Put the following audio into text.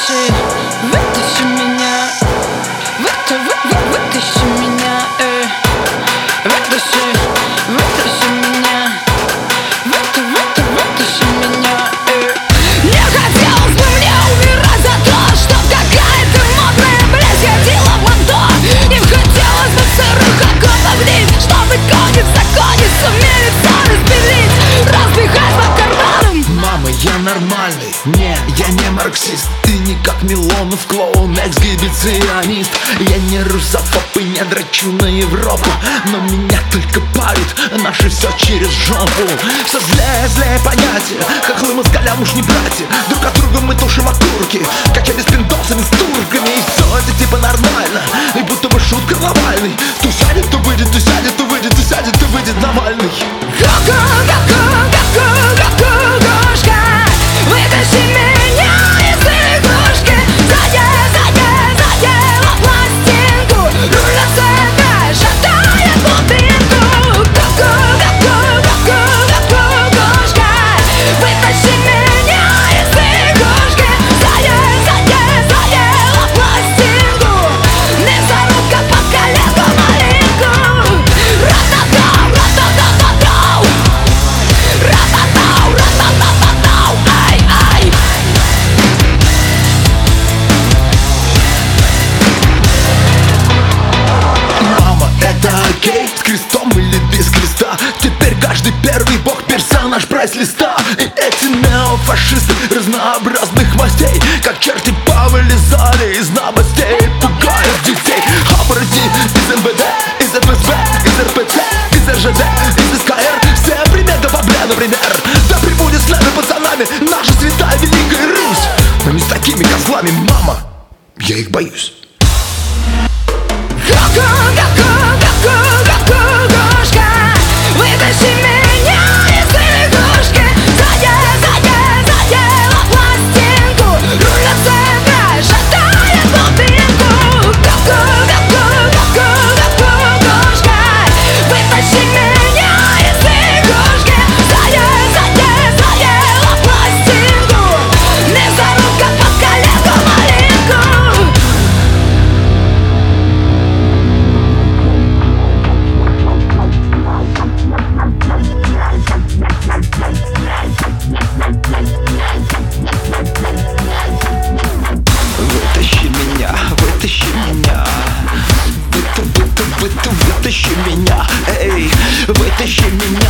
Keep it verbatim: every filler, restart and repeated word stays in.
Вытащи, вытащи меня, выта, вы, вы, вытащи меня, э. Вытащи, вытащи меня, выта, выта, вытащи меня, э. Не хотелось бы мне умирать за то, что какая-то модная блядь ходила в ладо. Не хотелось бы сырых окопов вниз, чтобы конец за конец сумели все распилить, разбегать по карманам. Мама, я нормальный, не, я не марксист. Ты не как Милонов, клоун, эксгибиционист. Я не русофоб и не дрочу на Европу, но меня только парит наше все через жопу. Все злее, злее понятие, как мы москалям уж не братья. Друг от друга мы тушим окурки, качали с пиндосами, с турками. И все это типа нормально, и будто бы шутка глобальный. То сядет, то выйдет, то сядет, то выйдет, то сядет, то выйдет Навальный. Вытащи меня из игрушки, задела, задела, задела пластинку, руль от цепя, шатает бутылку. Ку-ку-ку-ку-ку-ку-кукушка, вытащи меня из игрушки, задела, задела, задела пластинку, мясорубка под коленку маленькую. Ра-та-тау, ра-та-та-та-тау, ра-та-тау, ра-та-та-та-тау. Мама, это окей, с крестом или без креста? Теперь каждый первый бог персонаж прайс-листа. И эти неофашисты разнообразных мастей, как черти повылезали из новостей, пугают детей. Обороти из эн бэ дэ, из эф эс бэ, из эр пэ цэ, из эр жэ дэ, из эс ка эр. Все примерно бабля, например. Да прибудет с нами пацанами наша святая Великая Русь. Но не с такими козлами, мама, я их боюсь. Ку-ку-ку-ку-ку-кукушка, вытащи меня из игрушки, задела, задела, задела пластинку, руль от цепя, шатает бутылку. Ку-ку-ку-ку-ку-кукушка, вытащи меня из игрушки, задела, задела, задела пластинку, мясорубка под коленку маленькую. Вытащи меня, вытащи меня, вы, вы, вы, вы, вытащи меня, эй, вытащи меня.